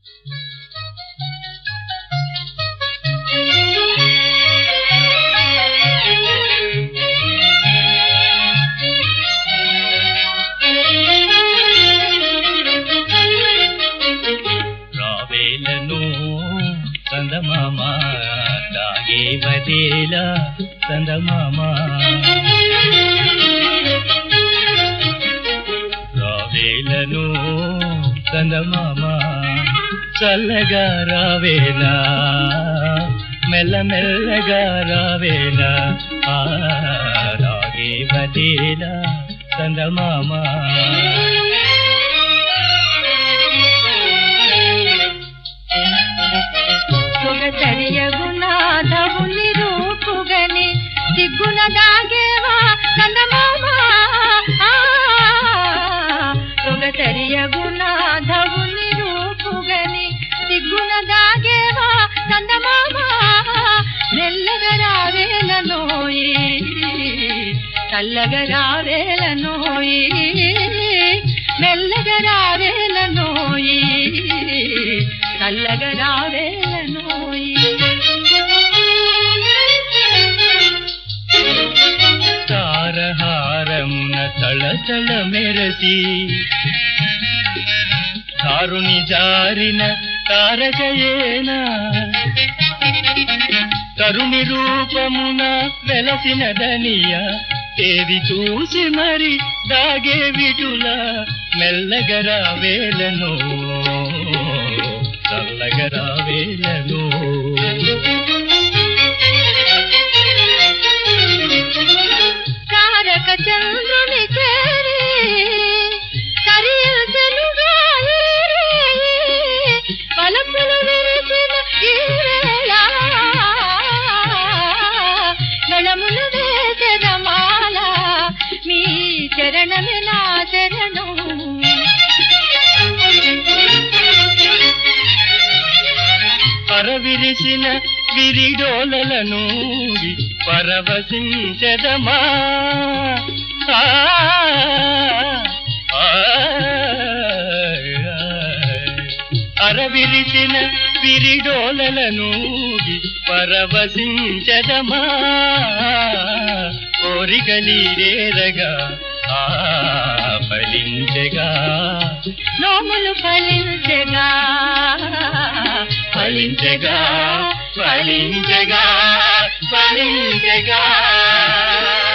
చందమామ తాగే వదేలా చందమామ రావేలను చందమామ చల్లగా రావేలా మెల్లమెల్లగా రావేలా తాగే వదేలా చందమామ సరియగుణాధవుని రూపుగని సిగ్గున దాగేవా చందమామ సరియగుణాధవుని రూపుగని సిగ్గున దాగేవా చందమామ మెల్లగా రావేలనోయి చల్లగా రావేలనోయి మెల్లగా రావేలనోయి చల్లగా రావేలనోయి తారహారమున తళతళ మెరసి ధారుని జారిన తారకయేనా తరుణి రూపమున వెలసిన దనియ తేది చూసి మరి దాగే విటుల మెల్లగా రావేలను చల్లగా రావేలను తారక చంద్రుని చేరి కరియలుగా పలపులు విరిసిన ఈ వేళ నడములు వేసరమాల మీ చరణమే నా చరణం పరవిరిసిన విరిడోలలను పరవశించదమా అరవిరిసిన విరిడోలలను పరవశించదమా కోరికలీరేరగా ఫలించగా నోములు ఫలించగా ఫలించగా ఫలించగా ఫలించగా